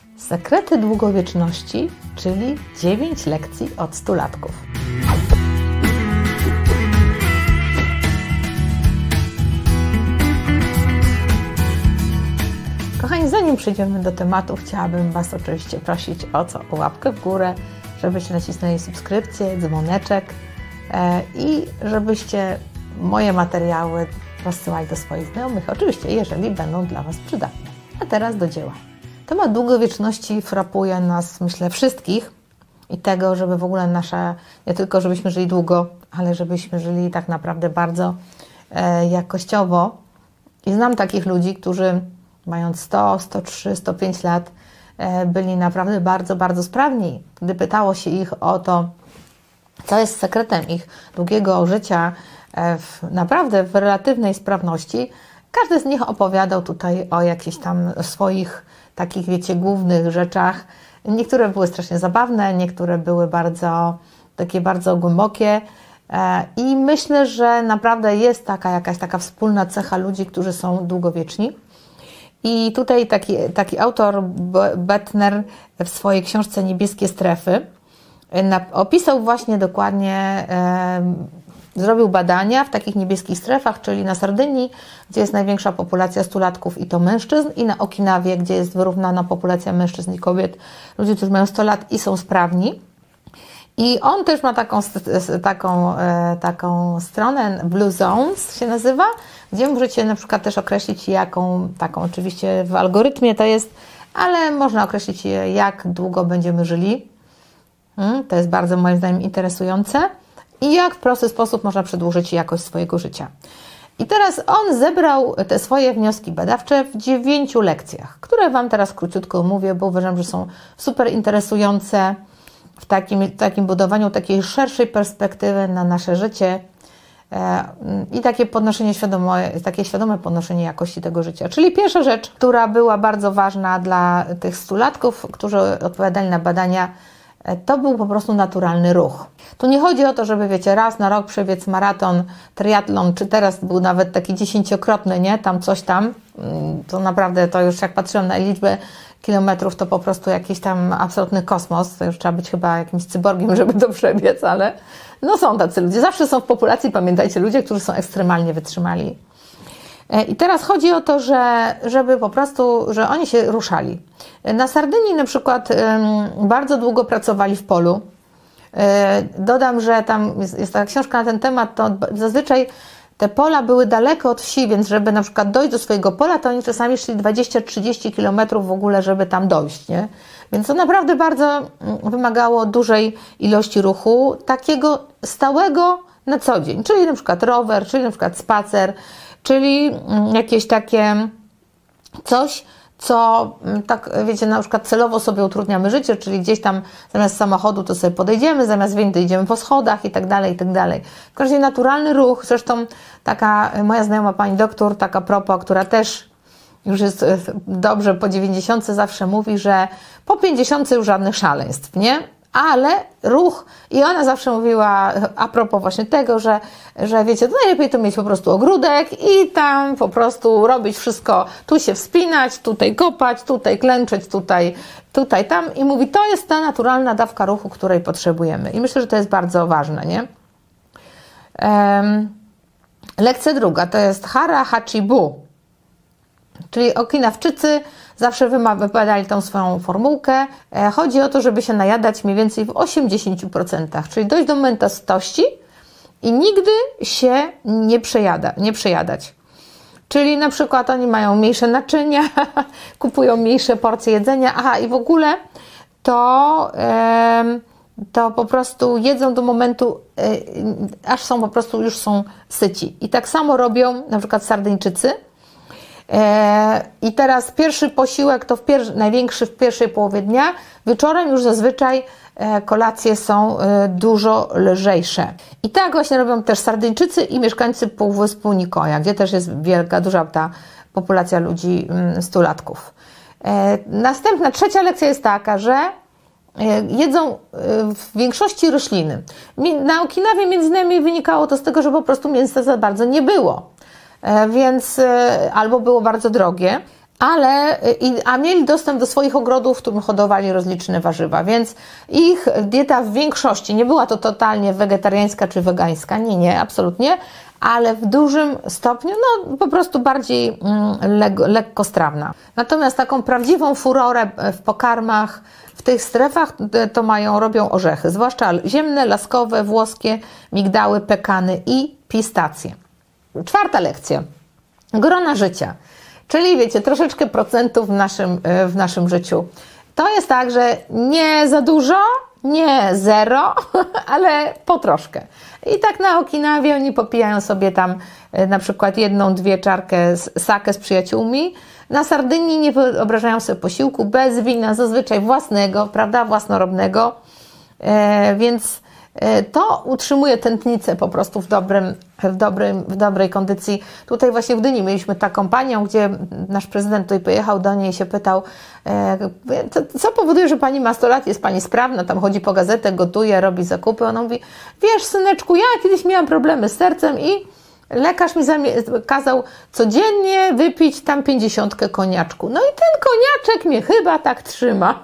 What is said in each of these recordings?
Sekrety długowieczności, czyli 9 lekcji od stulatków. Kochani, zanim przejdziemy do tematu, chciałabym Was oczywiście prosić o łapkę w górę, żebyście nacisnęli subskrypcję, dzwoneczek i żebyście moje materiały rozsyłali do swoich znajomych, oczywiście, jeżeli będą dla Was przydatne. A teraz do dzieła. Temat długowieczności frapuje nas, myślę, wszystkich i tego, żeby w ogóle nie tylko żebyśmy żyli długo, ale żebyśmy żyli tak naprawdę bardzo jakościowo. I znam takich ludzi, którzy mając 100, 103, 105 lat byli naprawdę bardzo, bardzo sprawni. Gdy pytało się ich o to, co jest sekretem ich długiego życia naprawdę w relatywnej sprawności, każdy z nich opowiadał tutaj o jakichś tam swoich takich, wiecie, głównych rzeczach. Niektóre były strasznie zabawne, niektóre były bardzo głębokie i myślę, że naprawdę jest jakaś taka wspólna cecha ludzi, którzy są długowieczni. I tutaj taki autor Bettner w swojej książce Niebieskie strefy opisał właśnie dokładnie, zrobił badania w takich niebieskich strefach, czyli na Sardynii, gdzie jest największa populacja stulatków i to mężczyzn, i na Okinawie, gdzie jest wyrównana populacja mężczyzn i kobiet, ludzi, którzy mają 100 lat i są sprawni. I on też ma taką stronę, Blue Zones się nazywa, gdzie możecie na przykład też określić taką oczywiście w algorytmie to jest, ale można określić jak długo będziemy żyli. To jest bardzo moim zdaniem interesujące. I jak w prosty sposób można przedłużyć jakość swojego życia. I teraz on zebrał te swoje wnioski badawcze w 9 lekcjach, które Wam teraz króciutko omówię, bo uważam, że są super interesujące w takim budowaniu takiej szerszej perspektywy na nasze życie i takie świadome podnoszenie jakości tego życia. Czyli pierwsza rzecz, która była bardzo ważna dla tych stulatków, którzy odpowiadali na badania, to był po prostu naturalny ruch. Tu nie chodzi o to, żeby, wiecie, raz na rok przebiec maraton, triatlon, czy teraz był nawet taki 10-krotny, nie? Tam coś tam. To naprawdę, to już jak patrzyłam na liczbę kilometrów, to po prostu jakiś tam absolutny kosmos. To już trzeba być chyba jakimś cyborgiem, żeby to przebiec, ale no są tacy ludzie. Zawsze są w populacji, pamiętajcie, ludzie, którzy są ekstremalnie wytrzymali. I teraz chodzi o to, żeby po prostu, że oni się ruszali. Na Sardynii na przykład bardzo długo pracowali w polu. Dodam, że tam jest taka książka na ten temat, to zazwyczaj te pola były daleko od wsi, więc żeby na przykład dojść do swojego pola, to oni czasami szli 20-30 kilometrów w ogóle, żeby tam dojść, nie? Więc to naprawdę bardzo wymagało dużej ilości ruchu, takiego stałego na co dzień, czyli na przykład rower, czyli na przykład spacer, czyli jakieś takie coś, co tak, wiecie, na przykład celowo sobie utrudniamy życie, czyli gdzieś tam zamiast samochodu to sobie podejdziemy, zamiast windy idziemy po schodach i tak dalej, i tak dalej. W każdym razie naturalny ruch, zresztą taka moja znajoma pani doktor, taka propos, która też już jest dobrze po 90 zawsze mówi, że po 50 już żadnych szaleństw, nie? Ale ruch, i ona zawsze mówiła a propos właśnie tego, że wiecie, to najlepiej to mieć po prostu ogródek i tam po prostu robić wszystko, tu się wspinać, tutaj kopać, tutaj klęczeć, tutaj tam, i mówi, to jest ta naturalna dawka ruchu, której potrzebujemy. I myślę, że to jest bardzo ważne, nie? Lekcja druga to jest Hara Hachibu, czyli Okinawczycy zawsze wypowiadali tą swoją formułkę. Chodzi o to, żeby się najadać mniej więcej w 80%, czyli dojść do mętostości i nigdy się nie przejadać. Czyli na przykład oni mają mniejsze naczynia, kupują mniejsze porcje jedzenia, i w ogóle to po prostu jedzą do momentu, aż są po prostu już są syci. I tak samo robią na przykład Sardyńczycy. I teraz pierwszy posiłek to największy w pierwszej połowie dnia. Wieczorem już zazwyczaj kolacje są dużo lżejsze. I tak właśnie robią też Sardyńczycy i mieszkańcy półwyspu Nikoja, gdzie też jest duża ta populacja ludzi, stulatków. Następna, trzecia lekcja jest taka, że jedzą w większości rośliny. Na Okinawie między innymi wynikało to z tego, że po prostu mięsa za bardzo nie było. Więc albo było bardzo drogie, a mieli dostęp do swoich ogrodów, w którym hodowali rozliczne warzywa, więc ich dieta w większości nie była to totalnie wegetariańska czy wegańska, nie, absolutnie, ale w dużym stopniu, no po prostu bardziej lekkostrawna. Natomiast taką prawdziwą furorę w pokarmach w tych strefach to robią orzechy, zwłaszcza ziemne, laskowe, włoskie, migdały, pekany i pistacje. 4. lekcja. Grona życia. Czyli wiecie, troszeczkę procentów w naszym życiu. To jest tak, że nie za dużo, nie zero, ale po troszkę. I tak na Okinawie oni popijają sobie tam na przykład 1-2 czarkę sake z przyjaciółmi. Na Sardynii nie wyobrażają sobie posiłku bez wina, zazwyczaj własnego, prawda, własnorobnego. Więc to utrzymuje tętnicę po prostu w dobrej kondycji. Tutaj właśnie w Gdyni mieliśmy taką panią, gdzie nasz prezydent tutaj pojechał do niej i się pytał, co powoduje, że pani ma 100 lat, jest pani sprawna, tam chodzi po gazetę, gotuje, robi zakupy. Ona mówi, wiesz syneczku, ja kiedyś miałam problemy z sercem i lekarz mi kazał codziennie wypić tam 50 koniaczku. No i ten koniaczek mnie chyba tak trzyma.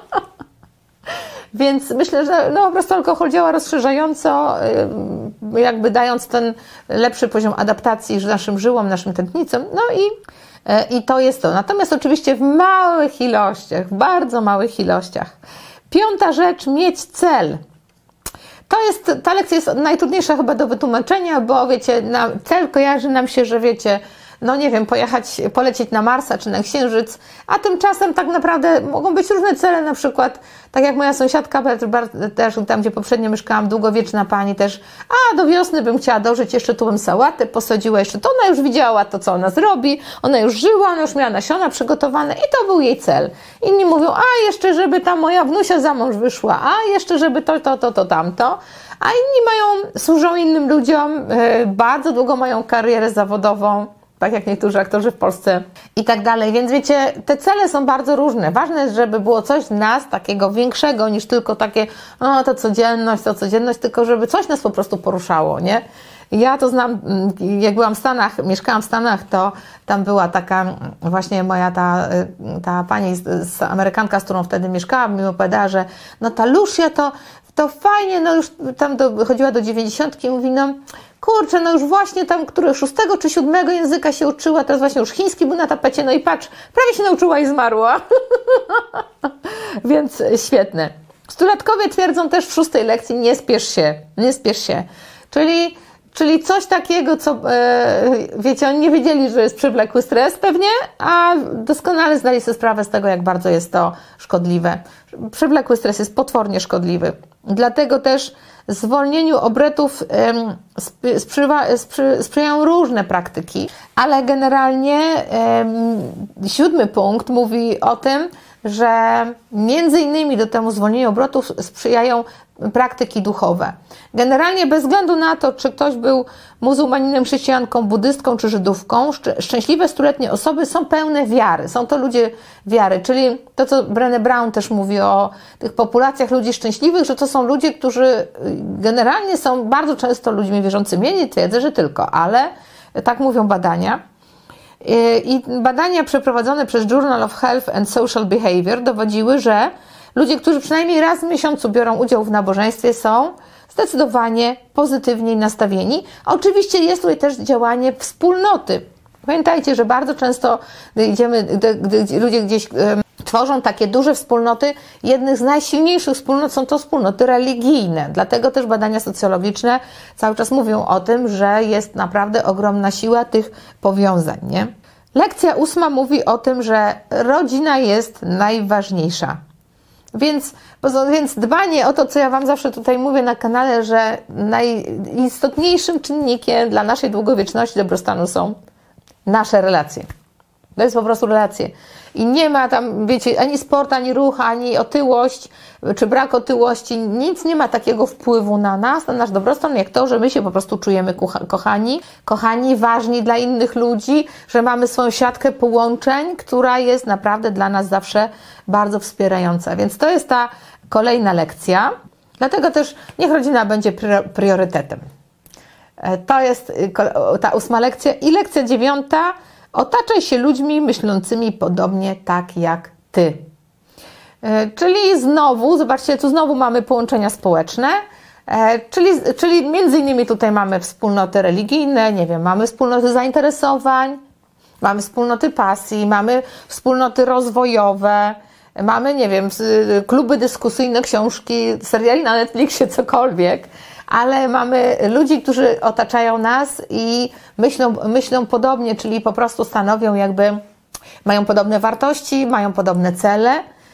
Więc myślę, że po prostu alkohol działa rozszerzająco, jakby dając ten lepszy poziom adaptacji naszym żyłom, naszym tętnicom. No i to jest to. Natomiast oczywiście w małych ilościach, w bardzo małych ilościach. 5. rzecz, mieć cel. Ta lekcja jest najtrudniejsza chyba do wytłumaczenia, bo wiecie, cel kojarzy nam się, że wiecie, no nie wiem, polecieć na Marsa czy na Księżyc, a tymczasem tak naprawdę mogą być różne cele, na przykład, tak jak moja sąsiadka, też tam, gdzie poprzednio mieszkałam, długowieczna pani też, do wiosny bym chciała dożyć, jeszcze tu bym sałatę posadziła, jeszcze to ona już widziała to, co ona zrobi, ona już żyła, ona już miała nasiona przygotowane i to był jej cel. Inni mówią, jeszcze żeby ta moja wnusia za mąż wyszła, jeszcze żeby to, tamto. A inni służą innym ludziom, bardzo długo mają karierę zawodową, tak jak niektórzy aktorzy w Polsce i tak dalej. Więc wiecie, te cele są bardzo różne. Ważne jest, żeby było coś w nas takiego większego niż tylko takie, to codzienność, tylko żeby coś nas po prostu poruszało, nie? Ja to znam, jak byłam w Stanach, mieszkałam w Stanach, to tam była taka właśnie moja ta pani, Amerykanka, z którą wtedy mieszkałam, mi opowiadała, że ta Lucia to fajnie, już tam chodziła do 90 i mówi, kurczę, już właśnie tam, 6 czy 7 języka się uczyła, teraz właśnie już chiński był na tapecie, i patrz, prawie się nauczyła i zmarła. Więc świetne. Stulatkowie twierdzą też w 6. lekcji, nie spiesz się. Czyli coś takiego, co, wiecie, oni nie wiedzieli, że jest przewlekły stres pewnie, a doskonale zdali sobie sprawę z tego, jak bardzo jest to szkodliwe. Przewlekły stres jest potwornie szkodliwy. Dlatego też zwolnieniu obrotów sprzyjają różne praktyki, ale generalnie 7. punkt mówi o tym, że między innymi do temu zwolnieniu obrotów sprzyjają praktyki duchowe. Generalnie bez względu na to, czy ktoś był muzułmaninem, chrześcijanką, buddystką czy żydówką, szczęśliwe stuletnie osoby są pełne wiary. Są to ludzie wiary, czyli to, co Brené Brown też mówi o tych populacjach ludzi szczęśliwych, że to są ludzie, którzy generalnie są bardzo często ludźmi wierzącymi. Ja nie twierdzę, że tylko, ale tak mówią badania. I badania przeprowadzone przez Journal of Health and Social Behavior dowodziły, że ludzie, którzy przynajmniej raz w miesiącu biorą udział w nabożeństwie, są zdecydowanie pozytywniej nastawieni. Oczywiście jest tutaj też działanie wspólnoty. Pamiętajcie, że bardzo często gdy ludzie gdzieś tworzą takie duże wspólnoty, jednych z najsilniejszych wspólnot są to wspólnoty religijne. Dlatego też badania socjologiczne cały czas mówią o tym, że jest naprawdę ogromna siła tych powiązań, nie? Lekcja 8 mówi o tym, że rodzina jest najważniejsza. Więc dbanie o to, co ja Wam zawsze tutaj mówię na kanale, że najistotniejszym czynnikiem dla naszej długowieczności, dobrostanu są nasze relacje. To jest po prostu relacje. I nie ma tam, wiecie, ani sport, ani ruch, ani otyłość, czy brak otyłości. Nic nie ma takiego wpływu na nas, na nasz dobrostan, jak to, że my się po prostu czujemy kochani, ważni dla innych ludzi, że mamy swoją siatkę połączeń, która jest naprawdę dla nas zawsze bardzo wspierająca. Więc to jest ta kolejna lekcja. Dlatego też niech rodzina będzie priorytetem. To jest ta 8 lekcja. I lekcja 9 Otaczaj się ludźmi myślącymi podobnie tak jak Ty. Czyli znowu, zobaczcie, tu znowu mamy połączenia społeczne, czyli między innymi tutaj mamy wspólnoty religijne, nie wiem, mamy wspólnoty zainteresowań, mamy wspólnoty pasji, mamy wspólnoty rozwojowe, mamy, nie wiem, kluby dyskusyjne, książki, seriali na Netflixie, cokolwiek, ale mamy ludzi, którzy otaczają nas i myślą podobnie, czyli po prostu stanowią mają podobne wartości, mają podobne cele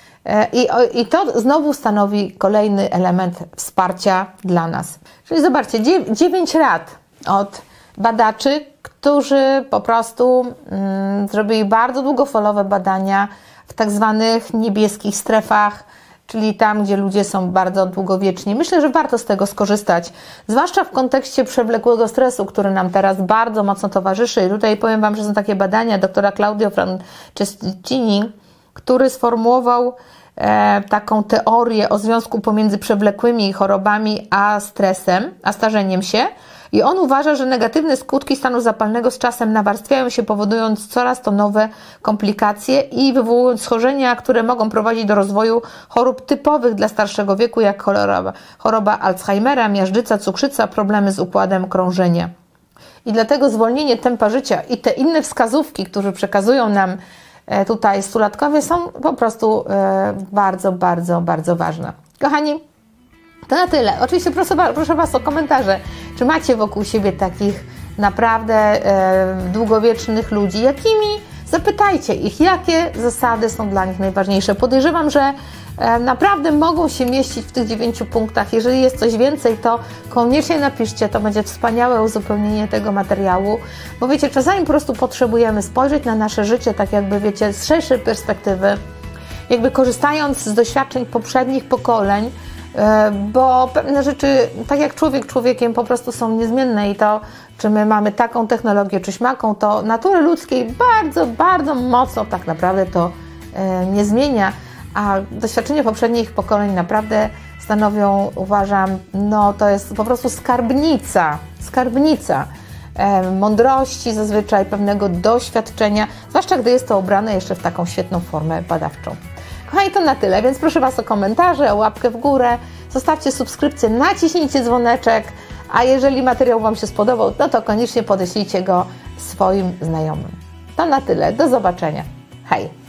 i to znowu stanowi kolejny element wsparcia dla nas. Czyli zobaczcie, 9 rad od badaczy, którzy po prostu zrobili bardzo długofalowe badania w tak zwanych niebieskich strefach, czyli tam, gdzie ludzie są bardzo długowieczni. Myślę, że warto z tego skorzystać, zwłaszcza w kontekście przewlekłego stresu, który nam teraz bardzo mocno towarzyszy. I tutaj powiem Wam, że są takie badania doktora Claudio Franceschini, który sformułował taką teorię o związku pomiędzy przewlekłymi chorobami a stresem, a starzeniem się. I on uważa, że negatywne skutki stanu zapalnego z czasem nawarstwiają się, powodując coraz to nowe komplikacje i wywołując schorzenia, które mogą prowadzić do rozwoju chorób typowych dla starszego wieku, jak choroba Alzheimera, miażdżyca, cukrzyca, problemy z układem krążenia. I dlatego zwolnienie tempa życia i te inne wskazówki, które przekazują nam tutaj stulatkowie, są po prostu bardzo, bardzo, bardzo ważne. Kochani, to na tyle. Oczywiście proszę Was o komentarze. Czy macie wokół siebie takich naprawdę długowiecznych ludzi? Jakimi? Zapytajcie ich, jakie zasady są dla nich najważniejsze. Podejrzewam, że naprawdę mogą się mieścić w tych 9 punktach. Jeżeli jest coś więcej, to koniecznie napiszcie. To będzie wspaniałe uzupełnienie tego materiału. Bo wiecie, czasami po prostu potrzebujemy spojrzeć na nasze życie, tak jakby, wiecie, z szerszej perspektywy, jakby korzystając z doświadczeń poprzednich pokoleń, bo pewne rzeczy, tak jak człowiek człowiekiem, po prostu są niezmienne i to, czy my mamy taką technologię, czy śmaką, to natury ludzkiej bardzo, bardzo mocno tak naprawdę to nie zmienia, a doświadczenia poprzednich pokoleń naprawdę stanowią, uważam, no to jest po prostu skarbnica mądrości, zazwyczaj pewnego doświadczenia, zwłaszcza gdy jest to ubrane jeszcze w taką świetną formę badawczą. Kochani, to na tyle, więc proszę Was o komentarze, o łapkę w górę, zostawcie subskrypcję, naciśnijcie dzwoneczek, a jeżeli materiał Wam się spodobał, no to koniecznie podeślijcie go swoim znajomym. To na tyle, do zobaczenia. Hej!